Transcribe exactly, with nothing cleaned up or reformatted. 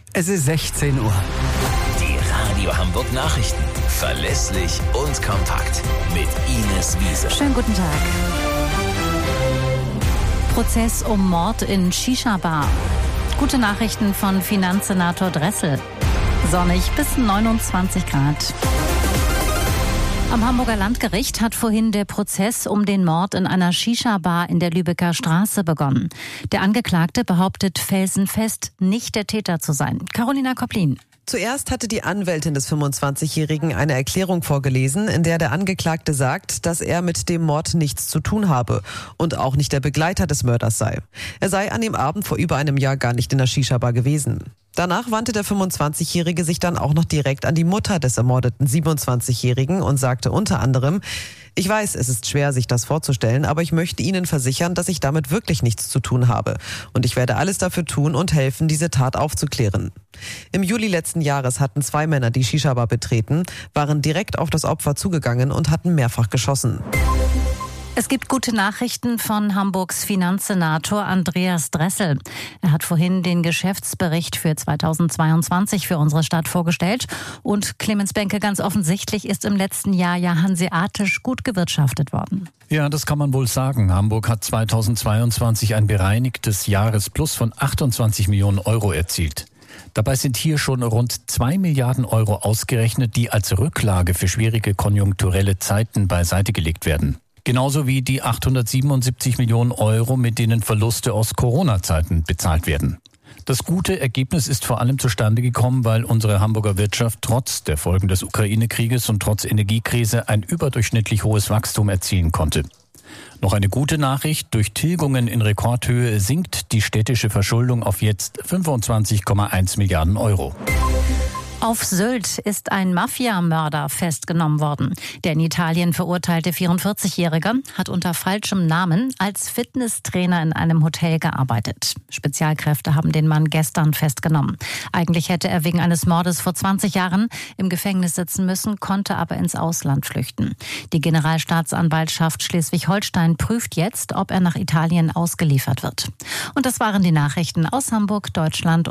Es ist sechzehn Uhr. Die Radio Hamburg Nachrichten. Verlässlich und kompakt. Mit Ines Wiese. Schönen guten Tag. Prozess um Mord in Shisha-Bar. Gute Nachrichten von Finanzsenator Dressel. Sonnig bis neunundzwanzig Grad. Am Hamburger Landgericht hat vorhin der Prozess um den Mord in einer Shisha-Bar in der Lübecker Straße begonnen. Der Angeklagte behauptet felsenfest, nicht der Täter zu sein. Carolina Kopplin. Zuerst hatte die Anwältin des fünfundzwanzigjährigen eine Erklärung vorgelesen, in der der Angeklagte sagt, dass er mit dem Mord nichts zu tun habe und auch nicht der Begleiter des Mörders sei. Er sei an dem Abend vor über einem Jahr gar nicht in der Shisha-Bar gewesen. Danach wandte der fünfundzwanzigjährige sich dann auch noch direkt an die Mutter des ermordeten siebenundzwanzigjährigen und sagte unter anderem: Ich weiß, es ist schwer, sich das vorzustellen, aber ich möchte Ihnen versichern, dass ich damit wirklich nichts zu tun habe. Und ich werde alles dafür tun und helfen, diese Tat aufzuklären. Im Juli letzten Jahres hatten zwei Männer die Shisha-Bar betreten, waren direkt auf das Opfer zugegangen und hatten mehrfach geschossen. Es gibt gute Nachrichten von Hamburgs Finanzsenator Andreas Dressel. Er hat vorhin den Geschäftsbericht für zweitausendzweiundzwanzig für unsere Stadt vorgestellt. Und Clemens Benke, ganz offensichtlich ist im letzten Jahr ja hanseatisch gut gewirtschaftet worden. Ja, das kann man wohl sagen. Hamburg hat zweitausendzweiundzwanzig ein bereinigtes Jahresplus von achtundzwanzig Millionen Euro erzielt. Dabei sind hier schon rund zwei Milliarden Euro ausgerechnet, die als Rücklage für schwierige konjunkturelle Zeiten beiseite gelegt werden. Genauso wie die achthundertsiebenundsiebzig Millionen Euro, mit denen Verluste aus Corona-Zeiten bezahlt werden. Das gute Ergebnis ist vor allem zustande gekommen, weil unsere Hamburger Wirtschaft trotz der Folgen des Ukraine-Krieges und trotz Energiekrise ein überdurchschnittlich hohes Wachstum erzielen konnte. Noch eine gute Nachricht: Durch Tilgungen in Rekordhöhe sinkt die städtische Verschuldung auf jetzt fünfundzwanzig Komma eins Milliarden Euro. Auf Sylt ist ein Mafiamörder festgenommen worden. Der in Italien verurteilte vierundvierzigjährige hat unter falschem Namen als Fitnesstrainer in einem Hotel gearbeitet. Spezialkräfte haben den Mann gestern festgenommen. Eigentlich hätte er wegen eines Mordes vor zwanzig Jahren im Gefängnis sitzen müssen, konnte aber ins Ausland flüchten. Die Generalstaatsanwaltschaft Schleswig-Holstein prüft jetzt, ob er nach Italien ausgeliefert wird. Und das waren die Nachrichten aus Hamburg, Deutschland